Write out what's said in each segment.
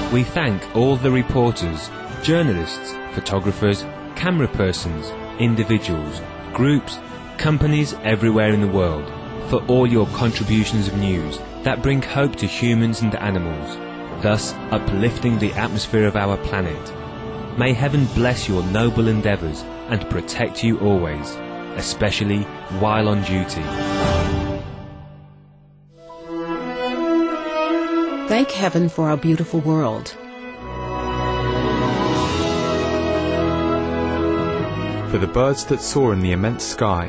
We thank all the reporters, journalists, photographers, camera persons, individuals, groups, companies everywhere in the world for all your contributions of news that bring hope to humans and animals, thus uplifting the atmosphere of our planet. May heaven bless your noble endeavours and protect you always, especially while on duty. Thank heaven for our beautiful world. For the birds that soar in the immense sky.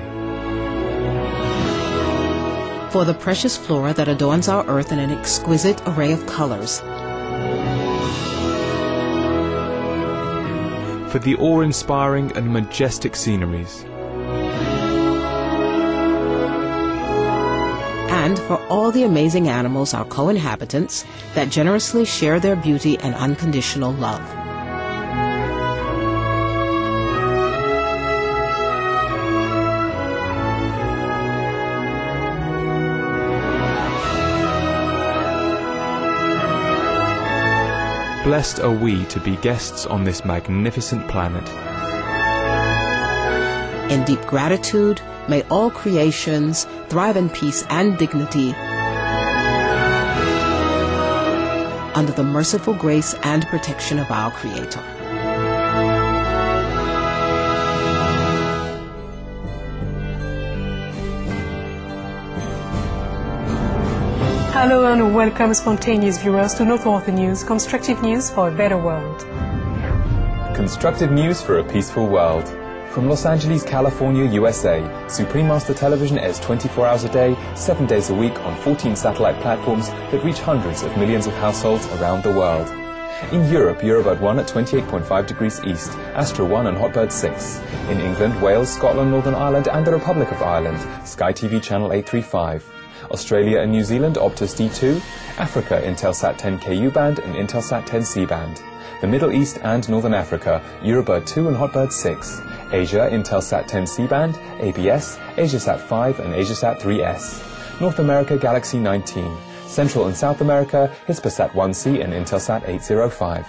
For the precious flora that adorns our earth in an exquisite array of colors. For the awe-inspiring and majestic sceneries. And for all the amazing animals, our co-inhabitants, that generously share their beauty and unconditional love. Blessed are we to be guests on this magnificent planet. In deep gratitude, may all creations thrive in peace and dignity under the merciful grace and protection of our Creator. Hello and welcome spontaneous viewers to Noteworthy News, constructive news for a better world. Constructive news for a peaceful world. From Los Angeles, California, USA, Supreme Master Television airs 24 hours a day, 7 days a week on 14 satellite platforms that reach hundreds of millions of households around the world. In Europe, Eurobird 1 at 28.5 degrees east, Astra 1 and Hotbird 6. In England, Wales, Scotland, Northern Ireland and the Republic of Ireland, Sky TV channel 835. Australia and New Zealand, Optus D2. Africa, Intelsat 10 KU band and Intelsat 10 C band. The Middle East and Northern Africa, Eurobird 2 and Hotbird 6. Asia, Intelsat 10 C-band, ABS, Asiasat 5 and Asiasat 3S. North America, Galaxy 19. Central and South America, Hispasat 1C and Intelsat 805.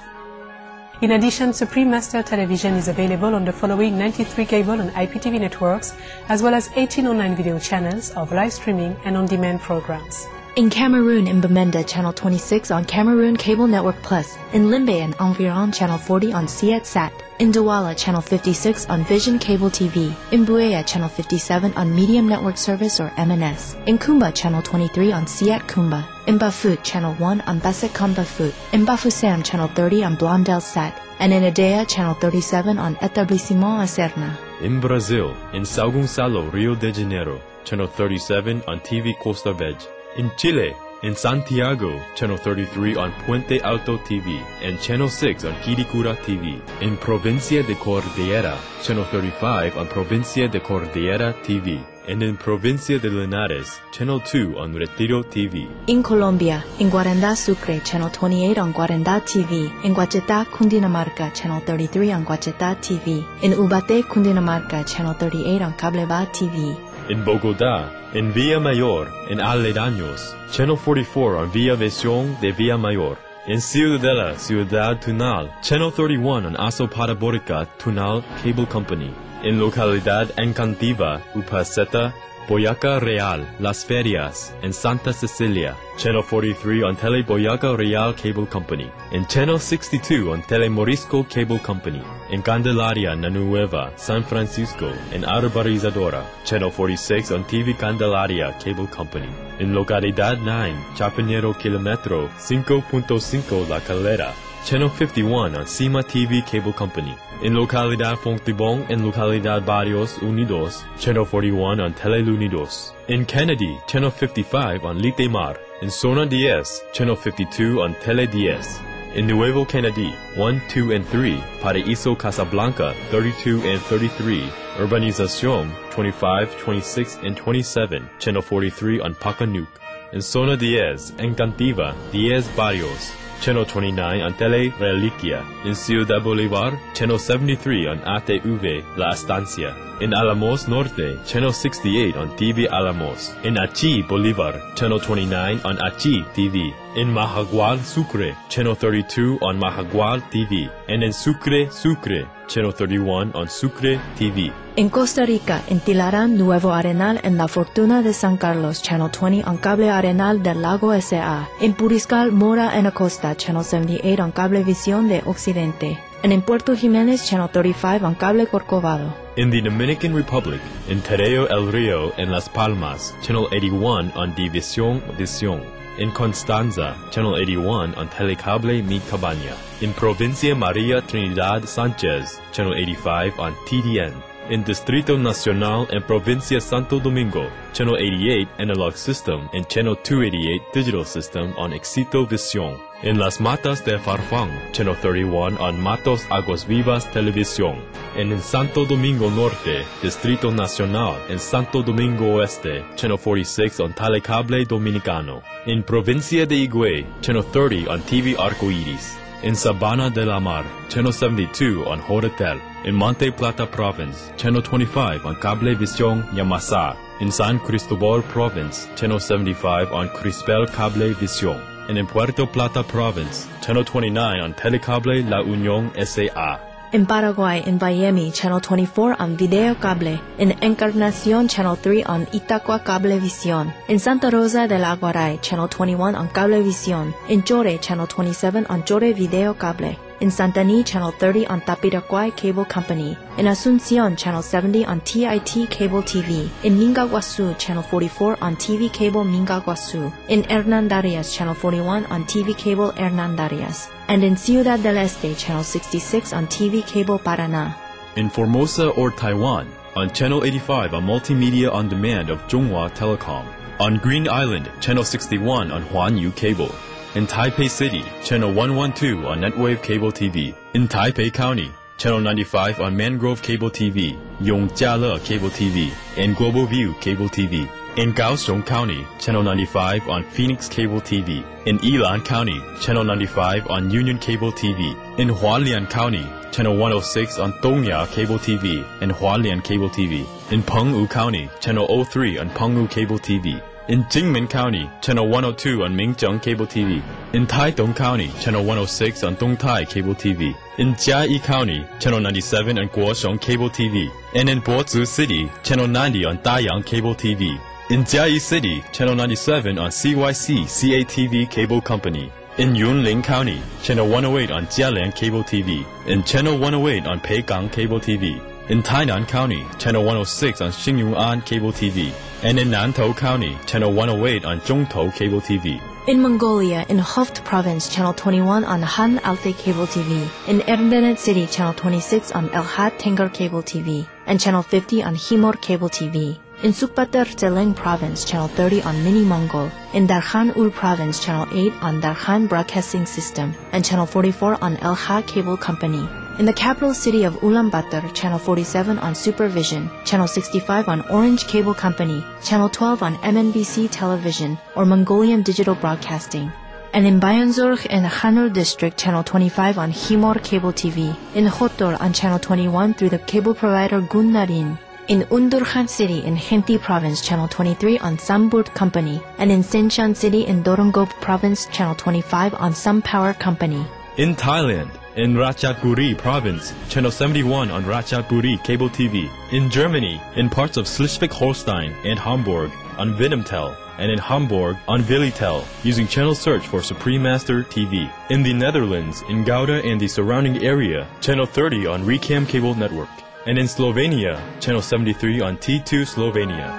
In addition, Supreme Master Television is available on the following 93 cable and IPTV networks, as well as 18 online video channels of live streaming and on-demand programs. In Cameroon, in Bamenda, Channel 26 on Cameroon Cable Network Plus. In Limbe and Environ, Channel 40 on Sietsat. In Douala, Channel 56 on Vision Cable TV. In Buea, Channel 57 on Medium Network Service or MNS. In Kumba, Channel 23 on Siat Kumba. In Bafut, Channel 1 on Basekon Bafut. In Bafoussam, Channel 30 on Blondel Sat. And in Edea, Channel 37 on Etablissement Acerna. In Brazil, in São Gonçalo, Rio de Janeiro, Channel 37 on TV Costa Verde. In Chile, in Santiago, Channel 33 on Puente Alto TV and Channel 6 on Quiricura TV. In Provincia de Cordillera, Channel 35 on Provincia de Cordillera TV. And in Provincia de Linares, Channel 2 on Retiro TV. In Colombia, in Guaranda Sucre, Channel 28 on Guaranda TV. In Guachetá, Cundinamarca, Channel 33 on Guachetá TV. In Ubaté, Cundinamarca, Channel 38 on Cableva TV. In Bogotá, in Villa Mayor, in Aledaños, Channel 44 on Villa Visión de Villa Mayor. In Ciudadela, Ciudad Tunal, Channel 31 on Azopata Borica Tunal Cable Company. In Localidad Encantiva, Upaceta, Boyaca Real, Las Ferias, and Santa Cecilia. Channel 43 on Tele Boyaca Real Cable Company. In Channel 62 on Tele Morisco Cable Company. In Candelaria, Nanueva, San Francisco, and Arborizadora. Channel 46 on TV Candelaria Cable Company. In Localidad 9, Chapinero Kilometro 5.5 La Calera. Channel 51 on Cima TV Cable Company. In Localidad Fontibón and Localidad Barrios Unidos, Channel 41 on Telelunidos. In Kennedy, Channel 55 on Litemar. In Zona 10, Channel 52 on Tele 10. In Nuevo Kennedy, 1, 2, and 3, Paraíso Casablanca, 32 and 33, Urbanización, 25, 26, and 27, Channel 43 on Pacanuc. In Zona 10, Encantiva, 10 Barrios, Channel 29 on Tele Reliquia. In Ciudad Bolívar, Channel 73 on ATV La Estancia. In Alamos Norte, Channel 68 on TV Alamos. In Achi, Bolívar, Channel 29 on Achi TV. In Mahagual, Sucre, Channel 32 on Mahagual TV. And in Sucre, Channel 31 on Sucre TV. In Costa Rica, en Tilarán, Nuevo Arenal, en La Fortuna de San Carlos, Channel 20 on Cable Arenal del Lago S.A. In Puriscal, Mora and Acosta, Channel 78 on Cablevisión de Occidente. And in Puerto Jiménez, Channel 35 on Cable Corcovado. In the Dominican Republic, in Terreo El Rio and Las Palmas, Channel 81 on División. In Constanza, Channel 81 on Telecable Mi Cabaña. In Provincia María Trinidad Sánchez, Channel 85 on TDN. In Distrito Nacional and Provincia Santo Domingo, Channel 88 Analog System and Channel 288 Digital System on Éxito Visión. In Las Matas de Farfán, Channel 31 on Matos Aguas Vivas Televisión. And in Santo Domingo Norte, Distrito Nacional and Santo Domingo Oeste, Channel 46 on Telecable Dominicano. In Provincia de Higüey, Channel 30 on TV Arcoiris. In Sabana de la Mar, Channel 72 on Horatel. In Monte Plata Province, Channel 25 on Cablevisión Yamasá. In San Cristobal Province, Channel 75 on Crispel Cablevisión. And in Puerto Plata Province, Channel 29 on Telecable La Unión S.A. In Paraguay, in Miami, Channel 24 on Video Cable. In Encarnación, Channel 3 on Itacua Cablevisión. In Santa Rosa del Aguaray, Channel 21 on Cablevisión. In Chore, Channel 27 on Chore Video Cable. In Santaní, Channel 30 on Tapiraquay Cable Company. In Asunción, Channel 70 on TIT Cable TV. In Mingaguasu, Channel 44 on TV Cable Mingaguasu. In Hernandarias, Channel 41 on TV Cable Hernandarias. And in Ciudad del Este, Channel 66 on TV Cable Paraná. In Formosa or Taiwan, on Channel 85 on Multimedia On Demand of Zhonghua Telecom. On Green Island, Channel 61 on Huanyu Cable. In Taipei City, Channel 112 on Netwave Cable TV. In Taipei County, Channel 95 on Mangrove Cable TV, Yongjiale Cable TV, and Global View Cable TV. In Kaohsiung County, Channel 95 on Phoenix Cable TV. In Yilan County, Channel 95 on Union Cable TV. In Hualien County, Channel 106 on Dongya Cable TV and Hualien Cable TV. In Penghu County, Channel 03 on Penghu Cable TV. In Jingmen County, Channel 102 on Minzheng Cable TV. In Taidong County, Channel 106 on Dongtai Cable TV. In Jiayi County, Channel 97 on Guosheng Cable TV. And in Bozu City, Channel 90 on Dayang Cable TV. In Jiayi City, Channel 97 on CYC CATV Cable Company. In Yunlin County, Channel 108 on Jialian Cable TV. In Channel 108 on Peigang Cable TV. In Tainan County, Channel 106 on Xingyuan Cable TV. And in Nantou County, Channel 108 on Zhongtou Cable TV. In Mongolia, in Hoft Province, Channel 21 on Han Alte Cable TV. In Erdenet City, Channel 26 on El Had Tengar Cable TV. And Channel 50 on Himor Cable TV. In Sukbatar Tseleng Province, Channel 30 on Mini Mongol. In Darkhan Ul Province, Channel 8 on Darkhan Broadcasting System. And Channel 44 on El Ha Cable Company. In the capital city of Ulaanbaatar, Channel 47 on Supervision, Channel 65 on Orange Cable Company, Channel 12 on MNBC Television or Mongolian Digital Broadcasting. And in Bayanzorg in Hanul District, Channel 25 on Himor Cable TV. In Hotor on Channel 21 through the cable provider Gunnarin. In Undurkhan City in Khenti Province, Channel 23 on Samburt Company. And in Sinshan City in Dorongop Province, Channel 25 on Some Power Company. In Thailand, in Ratchaburi Province, Channel 71 on Ratchaburi Cable TV. In Germany, in parts of Schleswig-Holstein and Hamburg on Vinamtel, and in Hamburg on Vilitel, using channel search for Supreme Master TV. In the Netherlands, in Gouda and the surrounding area, Channel 30 on Recam Cable Network. And in Slovenia, Channel 73 on T2 Slovenia.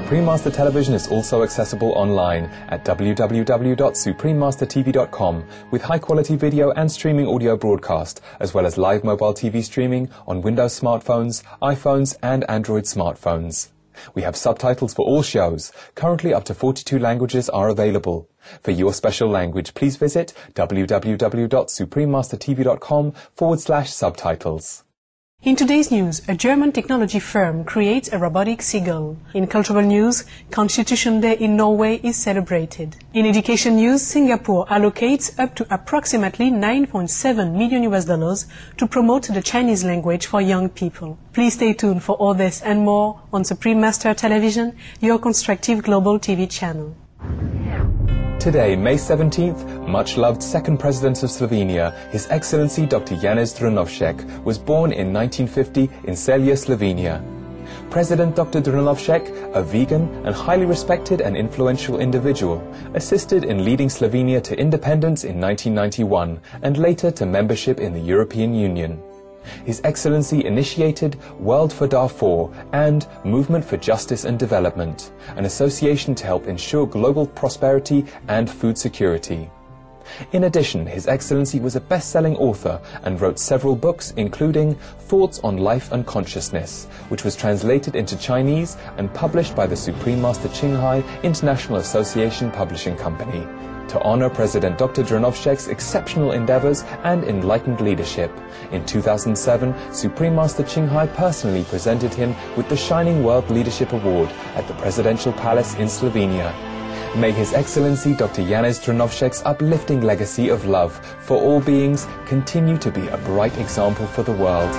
Supreme Master Television is also accessible online at www.suprememastertv.com with high-quality video and streaming audio broadcast, as well as live mobile TV streaming on Windows smartphones, iPhones, and Android smartphones. We have subtitles for all shows. Currently up to 42 languages are available. For your special language, please visit www.suprememastertv.com/subtitles. In today's news, a German technology firm creates a robotic seagull. In cultural news, Constitution Day in Norway is celebrated. In education news, Singapore allocates up to approximately $9.7 million to promote the Chinese language for young people. Please stay tuned for all this and more on Supreme Master Television, your constructive global TV channel. Today, May 17th, much-loved second President of Slovenia, His Excellency Dr. Janez Drnovšek, was born in 1950 in Celje, Slovenia. President Dr. Drnovšek, a vegan and highly respected and influential individual, assisted in leading Slovenia to independence in 1991 and later to membership in the European Union. His Excellency initiated World for Darfur and Movement for Justice and Development, an association to help ensure global prosperity and food security. In addition, His Excellency was a best-selling author and wrote several books, including Thoughts on Life and Consciousness, which was translated into Chinese and published by the Supreme Master Qinghai International Association Publishing Company. To honor President Dr. Drnovšek's exceptional endeavors and enlightened leadership, in 2007, Supreme Master Qinghai personally presented him with the Shining World Leadership Award at the Presidential Palace in Slovenia. May His Excellency Dr. Janez Drnovšek's uplifting legacy of love for all beings continue to be a bright example for the world.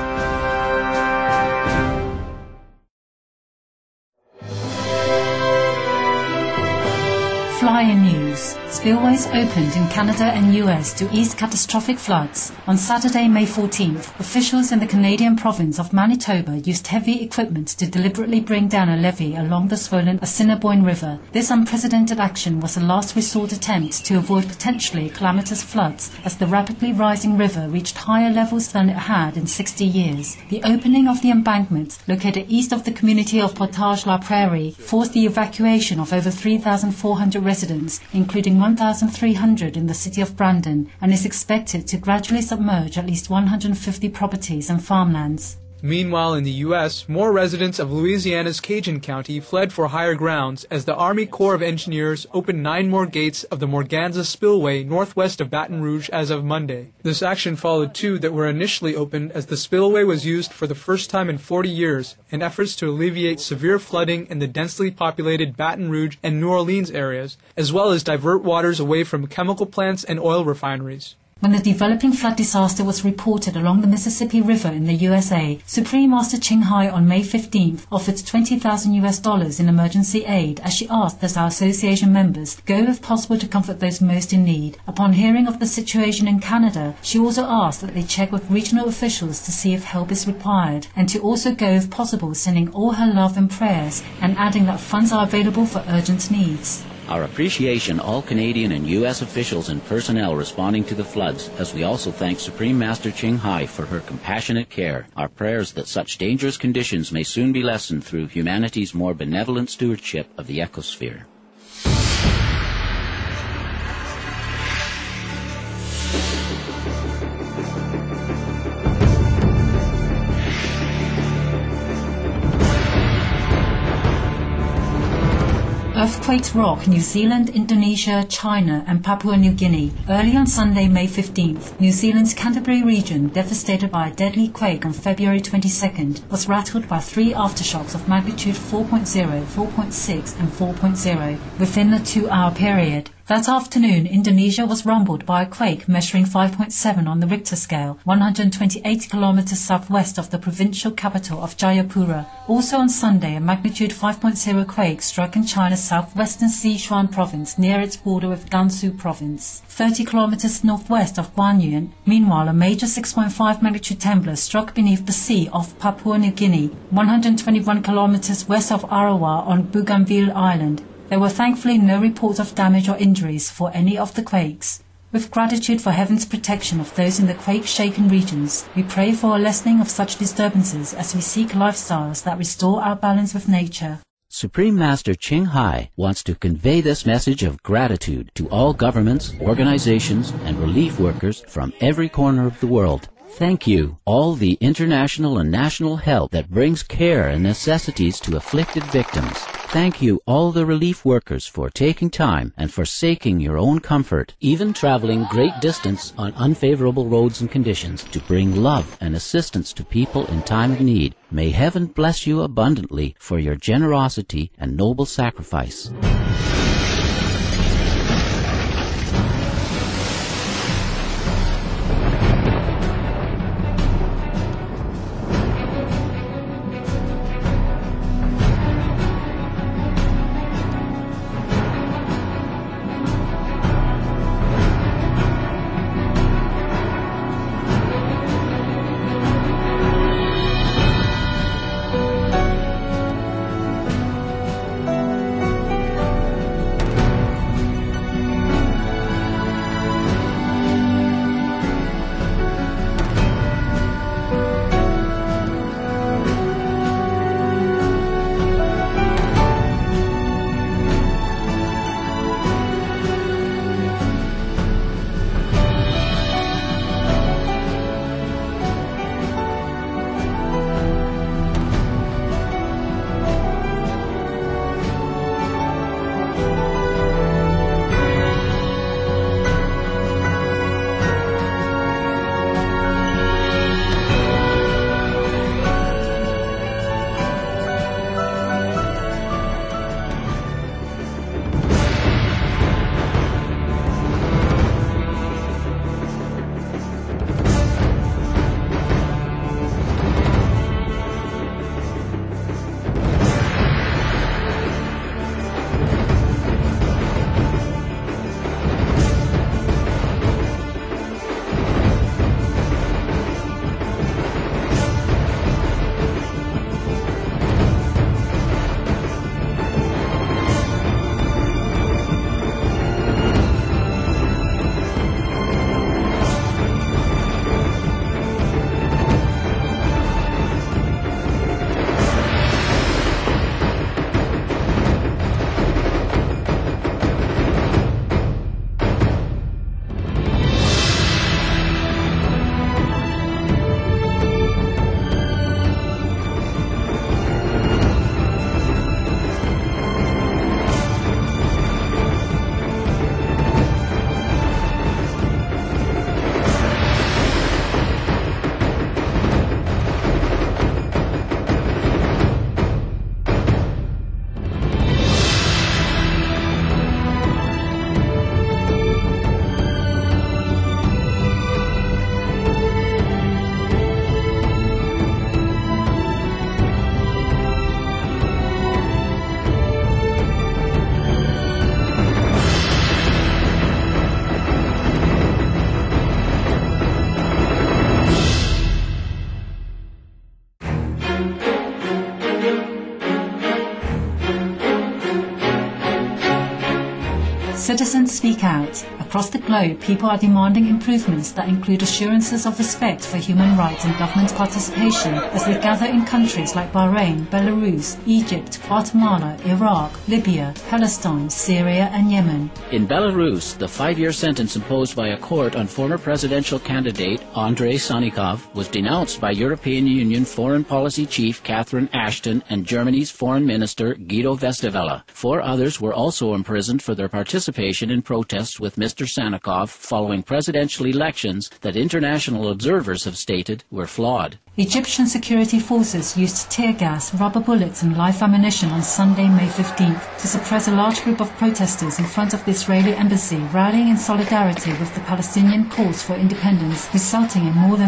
Flyer News. Spillways opened in Canada and US to ease catastrophic floods. On Saturday, May 14th, officials in the Canadian province of Manitoba used heavy equipment to deliberately bring down a levee along the swollen Assiniboine River. This unprecedented action was a last resort attempt to avoid potentially calamitous floods as the rapidly rising river reached higher levels than it had in 60 years. The opening of the embankment, located east of the community of Portage-la-Prairie, forced the evacuation of over 3,400 residents, including 1,300 in the city of Brandon, and is expected to gradually submerge at least 150 properties and farmlands. Meanwhile, in the U.S., more residents of Louisiana's Cajun County fled for higher grounds as the Army Corps of Engineers opened 9 more gates of the Morganza Spillway northwest of Baton Rouge as of Monday. This action followed 2 that were initially opened as the spillway was used for the first time in 40 years in efforts to alleviate severe flooding in the densely populated Baton Rouge and New Orleans areas, as well as divert waters away from chemical plants and oil refineries. When the developing flood disaster was reported along the Mississippi River in the USA, Supreme Master Qinghai on May 15th offered $20,000 in emergency aid as she asked that our association members go if possible to comfort those most in need. Upon hearing of the situation in Canada, she also asked that they check with regional officials to see if help is required and to also go if possible, sending all her love and prayers and adding that funds are available for urgent needs. Our appreciation all Canadian and U.S. officials and personnel responding to the floods, as we also thank Supreme Master Qinghai for her compassionate care. Our prayers that such dangerous conditions may soon be lessened through humanity's more benevolent stewardship of the ecosphere. Earthquakes rock New Zealand, Indonesia, China and Papua New Guinea. Early on Sunday, May 15th, New Zealand's Canterbury region, devastated by a deadly quake on February 22nd, was rattled by 3 aftershocks of magnitude 4.0, 4.6 and 4.0 within a 2-hour period. That afternoon, Indonesia was rumbled by a quake measuring 5.7 on the Richter scale, 128 kilometers southwest of the provincial capital of Jayapura. Also on Sunday, a magnitude 5.0 quake struck in China's southwestern Sichuan province near its border with Gansu province, 30 kilometers northwest of Guanyuan. Meanwhile, a major 6.5 magnitude trembler struck beneath the sea off Papua New Guinea, 121 kilometers west of Arawa on Bougainville Island. There were thankfully no reports of damage or injuries for any of the quakes. With gratitude for heaven's protection of those in the quake-shaken regions, we pray for a lessening of such disturbances as we seek lifestyles that restore our balance with nature. Supreme Master Ching Hai wants to convey this message of gratitude to all governments, organizations, and relief workers from every corner of the world. Thank you, all the international and national help that brings care and necessities to afflicted victims. Thank you, all the relief workers, for taking time and forsaking your own comfort, even traveling great distance on unfavorable roads and conditions to bring love and assistance to people in time of need. May heaven bless you abundantly for your generosity and noble sacrifice. Citizens speak out. Across the globe, people are demanding improvements that include assurances of respect for human rights and government participation as they gather in countries like Bahrain, Belarus, Egypt, Guatemala, Iraq, Libya, Palestine, Syria and Yemen. In Belarus, the 5-year sentence imposed by a court on former presidential candidate Andrei Sanikov was denounced by European Union Foreign Policy Chief Catherine Ashton and Germany's Foreign Minister Guido Westerwelle. 4 others were also imprisoned for their participation in protests with Mr. Sanikov following presidential elections that international observers have stated were flawed. Egyptian security forces used tear gas, rubber bullets and live ammunition on Sunday, May 15th to suppress a large group of protesters in front of the Israeli embassy, rallying in solidarity with the Palestinian cause for independence, resulting in more than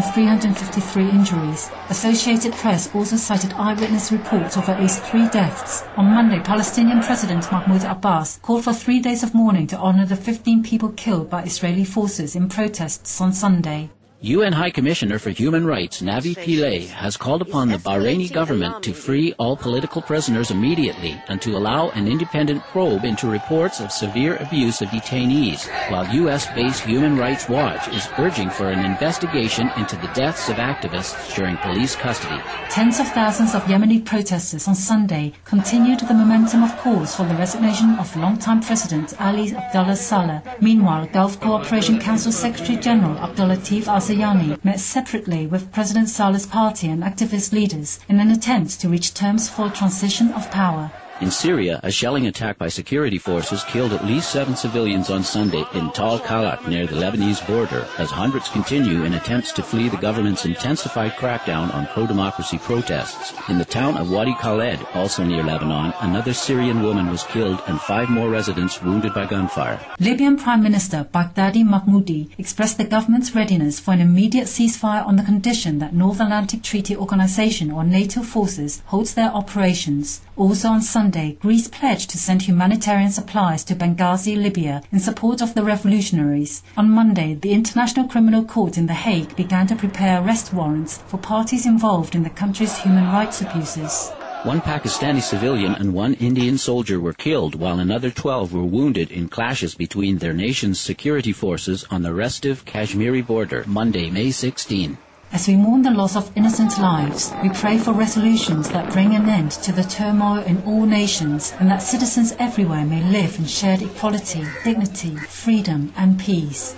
353 injuries. Associated Press also cited eyewitness reports of at least 3 deaths. On Monday, Palestinian President Mahmoud Abbas called for 3 days of mourning to honor the 15 people killed by Israeli forces in protests on Sunday. UN High Commissioner for Human Rights Navi Pillay has called upon the Bahraini government to free all political prisoners immediately and to allow an independent probe into reports of severe abuse of detainees, while U.S.-based Human Rights Watch is urging for an investigation into the deaths of activists during police custody. Tens of thousands of Yemeni protesters on Sunday continued the momentum of calls for the resignation of longtime President Ali Abdullah Saleh. Meanwhile, Gulf Cooperation Council Secretary General Abdul Latif Al-Zayani met separately with President Saleh's party and activist leaders in an attempt to reach terms for transition of power. In Syria, a shelling attack by security forces killed at least 7 civilians on Sunday in Tal Khalak near the Lebanese border, as hundreds continue in attempts to flee the government's intensified crackdown on pro-democracy protests. In the town of Wadi Khaled, also near Lebanon, another Syrian woman was killed and 5 more residents wounded by gunfire. Libyan Prime Minister Baghdadi Mahmoudi expressed the government's readiness for an immediate ceasefire on the condition that North Atlantic Treaty Organization or NATO forces holds their operations. Also on Sunday, Greece pledged to send humanitarian supplies to Benghazi, Libya, in support of the revolutionaries. On Monday, the International Criminal Court in The Hague began to prepare arrest warrants for parties involved in the country's human rights abuses. 1 Pakistani civilian and 1 Indian soldier were killed, while another 12 were wounded in clashes between their nation's security forces on the restive Kashmiri border, Monday, May 16. As we mourn the loss of innocent lives, we pray for resolutions that bring an end to the turmoil in all nations and that citizens everywhere may live in shared equality, dignity, freedom and peace.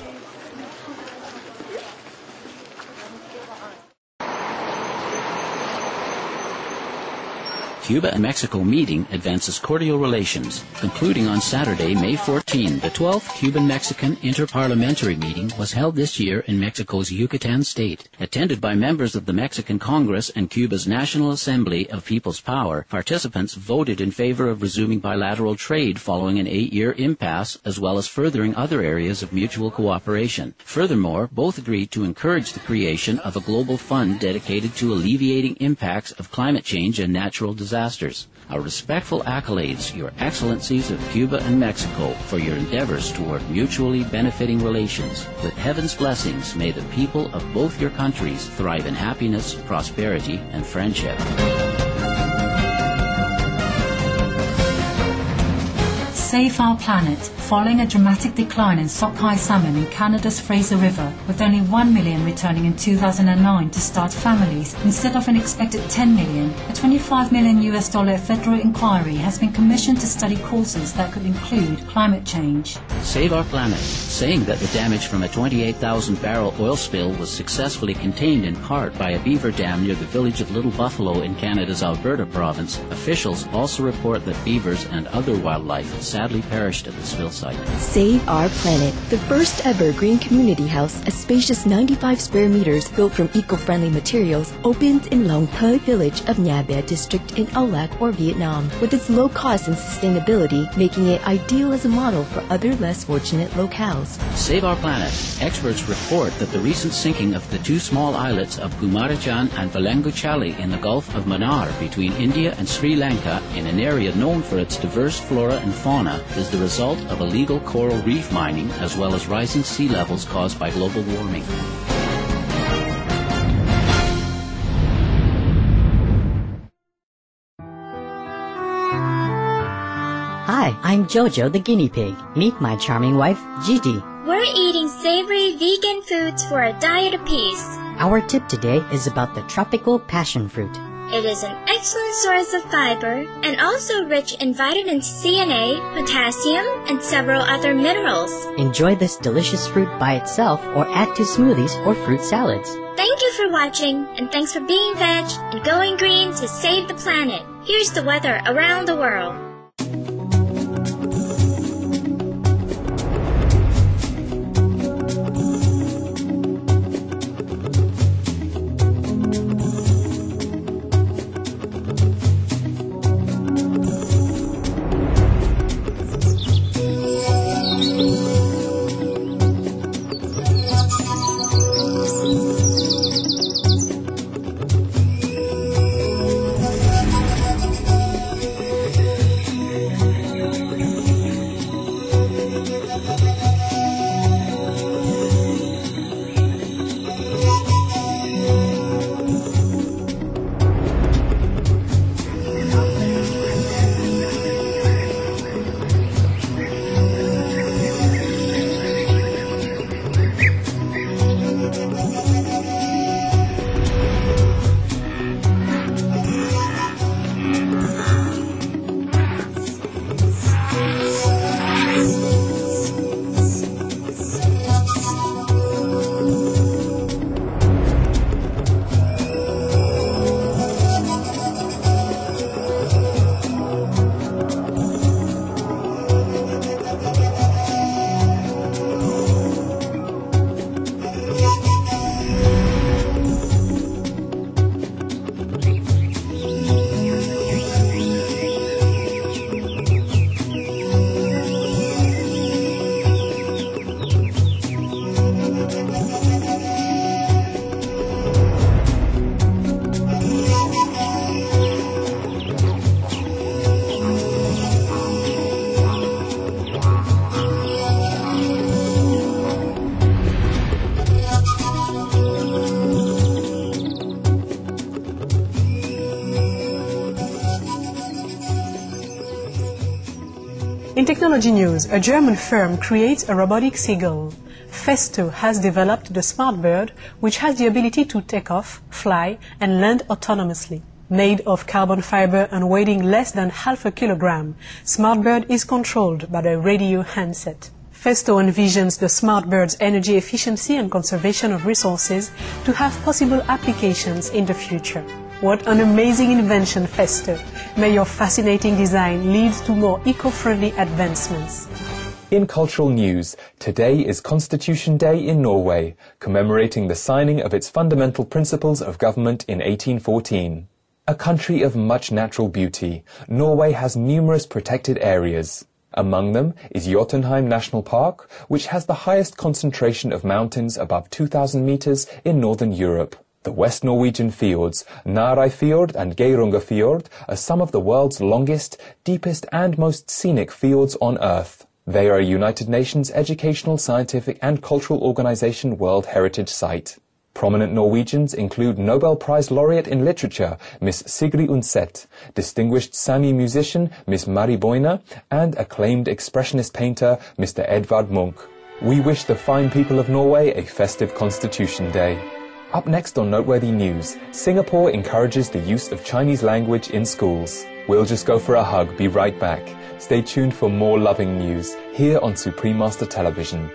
Cuba and Mexico meeting advances cordial relations. Concluding on Saturday, May 14, the 12th Cuban-Mexican Interparliamentary Meeting was held this year in Mexico's Yucatan state. Attended by members of the Mexican Congress and Cuba's National Assembly of People's Power, participants voted in favor of resuming bilateral trade following an 8-year impasse, as well as furthering other areas of mutual cooperation. Furthermore, both agreed to encourage the creation of a global fund dedicated to alleviating impacts of climate change and natural disasters. Our respectful accolades, Your Excellencies of Cuba and Mexico, for your endeavors toward mutually benefiting relations. With heaven's blessings, may the people of both your countries thrive in happiness, prosperity, and friendship. Save our planet. Following a dramatic decline in sockeye salmon in Canada's Fraser River, with only 1 million returning in 2009 to start families instead of an expected 10 million, a $25 million federal inquiry has been commissioned to study causes that could include climate change. Save our planet. Saying that the damage from a 28,000-barrel oil spill was successfully contained in part by a beaver dam near the village of Little Buffalo in Canada's Alberta province, officials also report that beavers and other wildlife sadly perished at the spill site. Save Our Planet, the first ever green community house, a spacious 95 square meters built from eco-friendly materials, opened in Long Thoi village of Nha Be district in Ao Lac or Vietnam, with its low cost and sustainability making it ideal as a model for other less fortunate locales. Save Our Planet. Experts report that the recent sinking of the 2 small islets of Kumarachan and Valenguchali in the Gulf of Mannar between India and Sri Lanka, in an area known for its diverse flora and fauna, is the result of illegal coral reef mining as well as rising sea levels caused by global warming. Hi, I'm Jojo the guinea pig. Meet my charming wife, Gigi. We're eating savory vegan foods for a diet of peace. Our tip today is about the tropical passion fruit. It is an excellent source of fiber and also rich in vitamins C and A, potassium, and several other minerals. Enjoy this delicious fruit by itself or add to smoothies or fruit salads. Thank you for watching, and thanks for being veg and going green to save the planet. Here's the weather around the world. technology news, a German firm creates a robotic seagull. Festo has developed the Smart Bird, which has the ability to take off, fly, and land autonomously. Made of carbon fiber and weighing less than half a kilogram, Smart Bird is controlled by a radio handset. Festo envisions the Smart Bird's energy efficiency and conservation of resources to have possible applications in the future. What an amazing invention, Festo! May your fascinating design lead to more eco-friendly advancements. In cultural news, today is Constitution Day in Norway, commemorating the signing of its fundamental principles of government in 1814. A country of much natural beauty, Norway has numerous protected areas. Among them is Jotunheim National Park, which has the highest concentration of mountains above 2,000 meters in northern Europe. The West Norwegian fjords, Narøy Fjord and Geiranger Fjord, are some of the world's longest, deepest and most scenic fjords on Earth. They are a United Nations Educational, Scientific and Cultural Organization World Heritage Site. Prominent Norwegians include Nobel Prize Laureate in Literature, Miss Sigrid Undset, distinguished Sami musician, Miss Mari Boine, and acclaimed expressionist painter, Mr. Edvard Munch. We wish the fine people of Norway a festive Constitution Day. Up next on Noteworthy News, Singapore encourages the use of Chinese language in schools. We'll just go for a hug, be right back. Stay tuned for more loving news here on Supreme Master Television.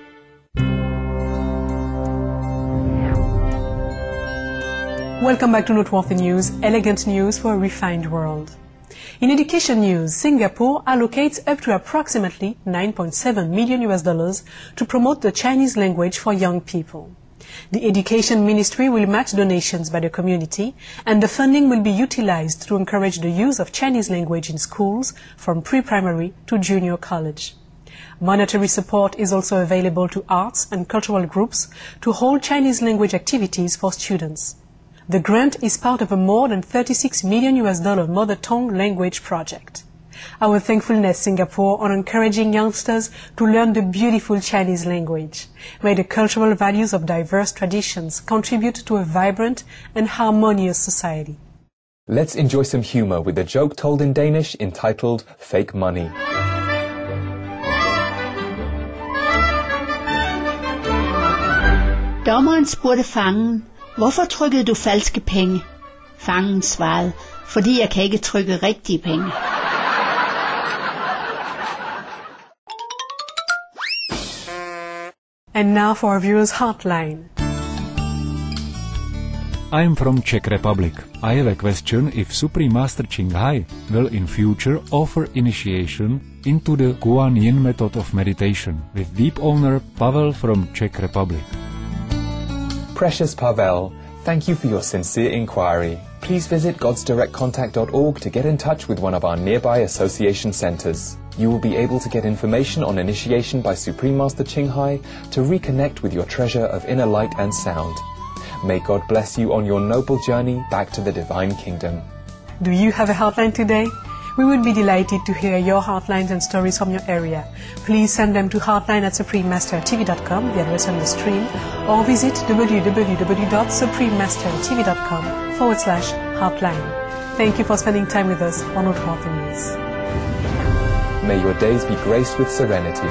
Welcome back to Noteworthy News, elegant news for a refined world. In education news, Singapore allocates up to approximately $9.7 million to promote the Chinese language for young people. The Education Ministry will match donations by the community, and the funding will be utilized to encourage the use of Chinese language in schools from pre-primary to junior college. Monetary support is also available to arts and cultural groups to hold Chinese language activities for students. The grant is part of a more than $36 million mother tongue language project. Our thankfulness, Singapore, on encouraging youngsters to learn the beautiful Chinese language. May the cultural values of diverse traditions contribute to a vibrant and harmonious society. Let's enjoy some humor with a joke told in Danish entitled Fake Money. Dommeren spurgte fangen, hvorfor trykkede du falske penge? Fangen svarede, fordi jeg kan ikke trykke rigtige penge. And now for our viewers' hotline. I'm from Czech Republic. I have a question if Supreme Master Ching Hai will in future offer initiation into the Kuan Yin method of meditation with deep owner Pavel from Czech Republic. Precious Pavel, thank you for your sincere inquiry. Please visit godsdirectcontact.org to get in touch with one of our nearby association centers. You will be able to get information on initiation by Supreme Master Ching Hai to reconnect with your treasure of inner light and sound. May God bless you on your noble journey back to the Divine Kingdom. Do you have a hotline today? We would be delighted to hear your hotlines and stories from your area. Please send them to hotline@suprememastertv.com, the address on the screen, or visit www.suprememastertv.com/hotline. Thank you for spending time with us on Noteworthy News. May your days be graced with serenity.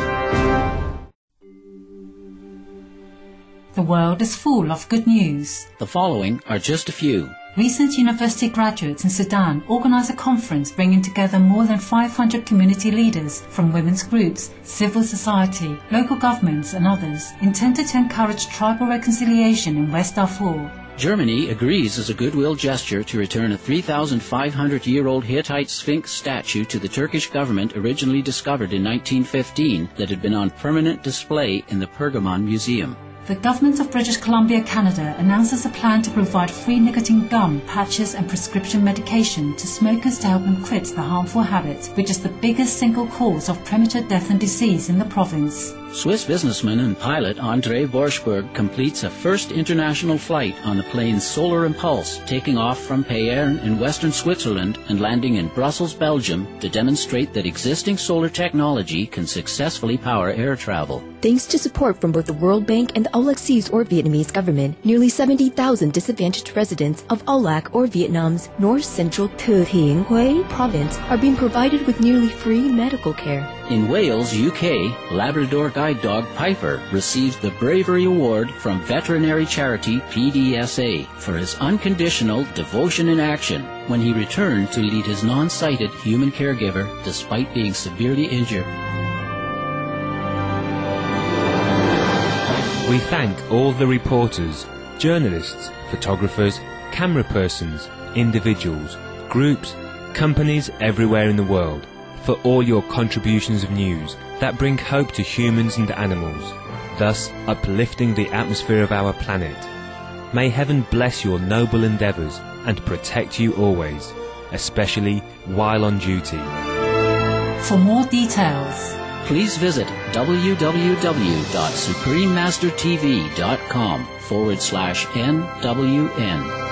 The world is full of good news. The following are just a few. Recent university graduates in Sudan organized a conference bringing together more than 500 community leaders from women's groups, civil society, local governments and others, intended to encourage tribal reconciliation in West Darfur. Germany agrees as a goodwill gesture to return a 3,500-year-old Hittite Sphinx statue to the Turkish government originally discovered in 1915 that had been on permanent display in the Pergamon Museum. The government of British Columbia, Canada announces a plan to provide free nicotine gum, patches and prescription medication to smokers to help them quit the harmful habit, which is the biggest single cause of premature death and disease in the province. Swiss businessman and pilot André Borschberg completes a first international flight on the plane Solar Impulse, taking off from Payerne in western Switzerland and landing in Brussels, Belgium, to demonstrate that existing solar technology can successfully power air travel. Thanks to support from both the World Bank and the Aulac or Vietnamese government, nearly 70,000 disadvantaged residents of Aulac or Vietnam's north-central Thừa Thiên Huế province are being provided with nearly free medical care. In Wales, UK, Labrador guide dog Piper received the Bravery Award from veterinary charity PDSA for his unconditional devotion in action when he returned to lead his non-sighted human caregiver despite being severely injured. We thank all the reporters, journalists, photographers, camera persons, individuals, groups, companies everywhere in the world for all your contributions of news that bring hope to humans and animals, thus uplifting the atmosphere of our planet. May heaven bless your noble endeavours and protect you always, especially while on duty. For more details, please visit www.suprememastertv.com/NWN.